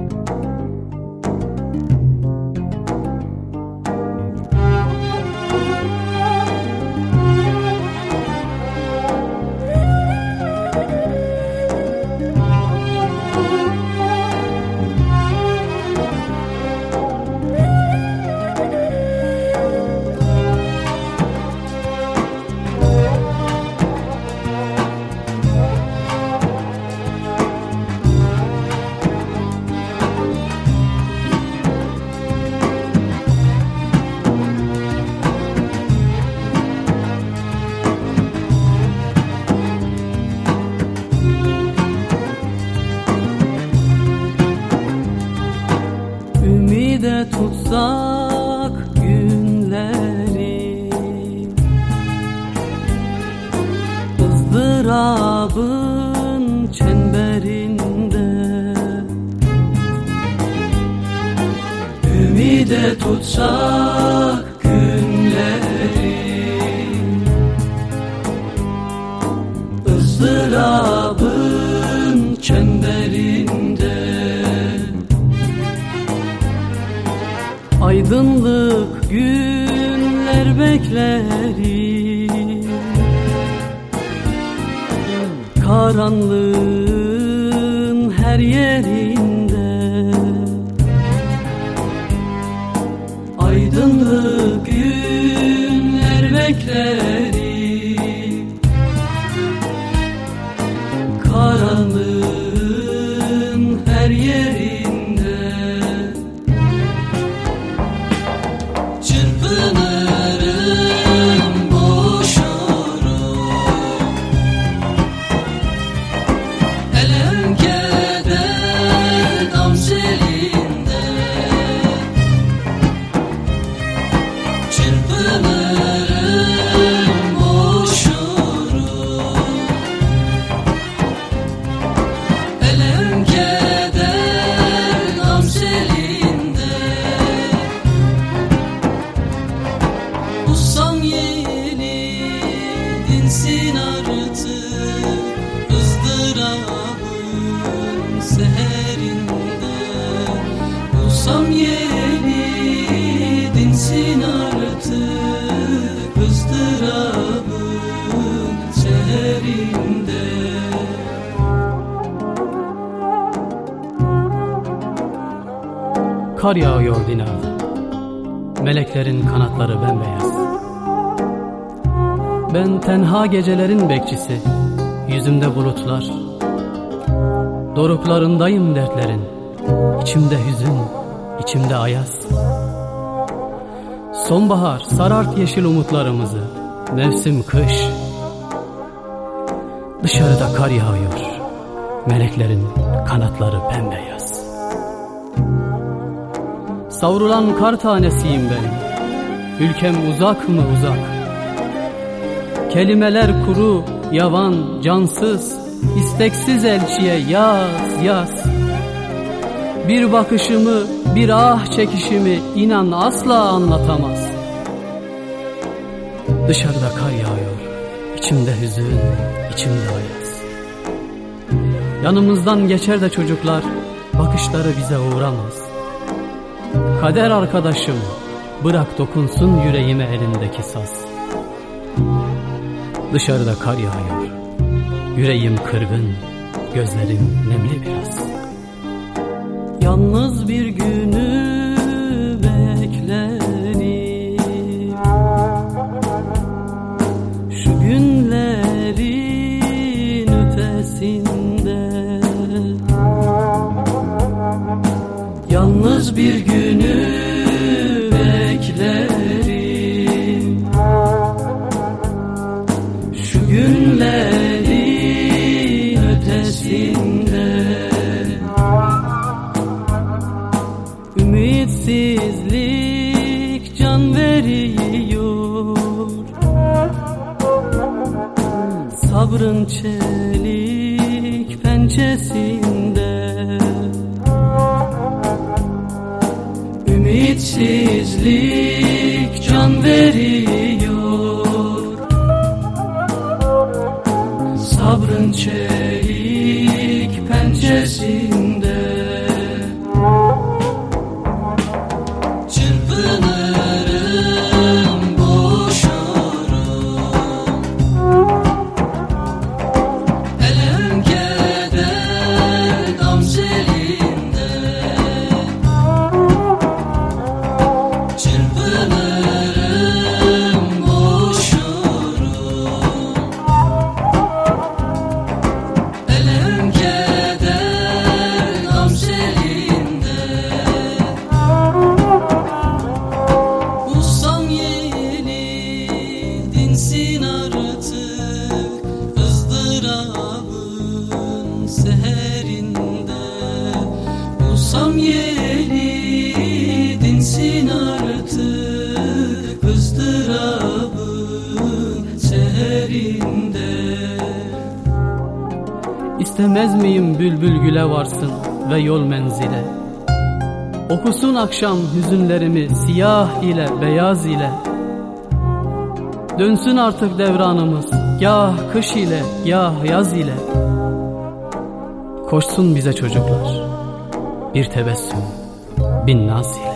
Ümide tutsak günleri, ızdırabın çemberinde. Ümide tutsak günleri, ızdırabın çemberinde. Aydınlık günler beklerim, karanlığın her yerinde. Aydınlık günler beklerim, karanlığın her yerinde. Çırpınırım boşurum, elem keder gam selinde. Çırpınırım boşurum, elem keder gam selinde. Ussan yeni dinsin artık ızdırabın seherinde. Ussan yeni dinsin artık ızdırabın seherinde. Kar yağıyor dinarda, meleklerin kanatları bembeyaz. Ben tenha gecelerin bekçisi, yüzümde bulutlar. Doruklarındayım dertlerin, içimde hüzün, içimde ayaz. Sonbahar sarart yeşil umutlarımızı, mevsim kış. Dışarıda kar yağıyor, meleklerin kanatları bembeyaz. Savrulan kar tanesiyim benim, ülkem uzak mı uzak. Kelimeler kuru, yavan, cansız, isteksiz elçiye yaz yaz. Bir bakışımı, bir ah çekişimi inan asla anlatamaz. Dışarıda kar yağıyor, içimde hüzün, içimde ayaz. Yanımızdan geçer de çocuklar, bakışları bize uğramaz. Kader arkadaşım, bırak dokunsun yüreğime elindeki saz. Dışarıda kar yağıyor, yüreğim kırgın, gözlerim nemli biraz. Yalnız bir günü beklerim, şu günlerin ötesinde. Yalnız bir günü beklerim, şu günlerin ötesinde. Ümitsizlik can veriyor, sabrın çelik pençesinde. Ümitsizlik can veriyor, sabrın çelik pençesinde. Olsam yeri dinsin artık ızdırabın seherinde. İstemez miyim bülbül güle varsın ve yol menzile? Okusun akşam hüzünlerimi siyah ile beyaz ile. Dönsün artık devranımız gah kış ile gah yaz ile. Koşsun bize çocuklar bir tebessüm bin naz ile.